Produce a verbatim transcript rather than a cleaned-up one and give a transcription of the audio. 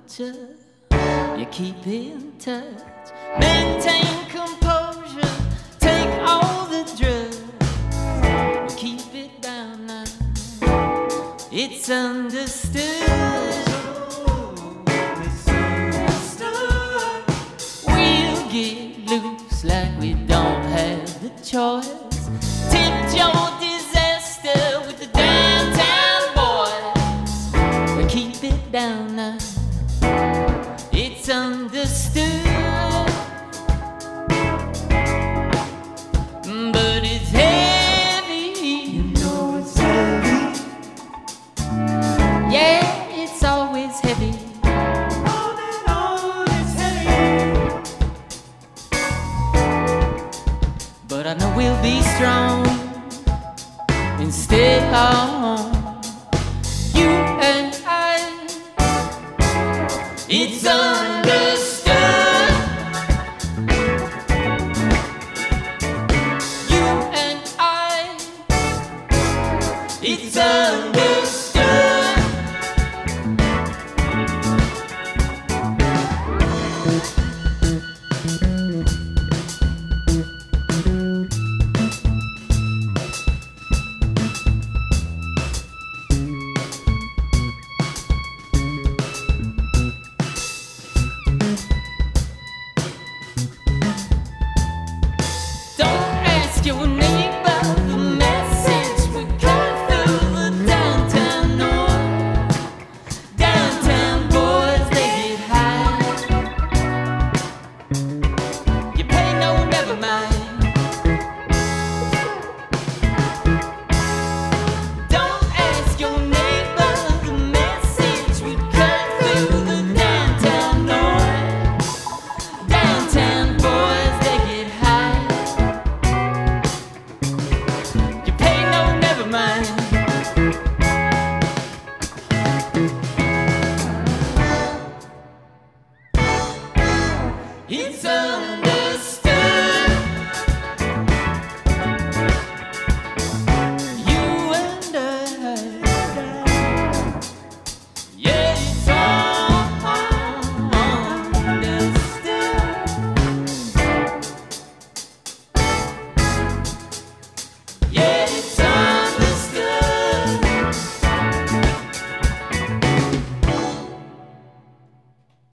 culture. You keep in touch, maintain composure, take all the drugs, you keep it down now. It's understood. We'll get loose like we don't have the choice. Tempt your disaster with the downtown boys. We keep it down now. It's understood. But it's heavy. You know it's heavy. Yeah, it's always heavy. On and on it's heavy. But I know we'll be strong and stay on. You and I. It's understood. You and I. It's understood.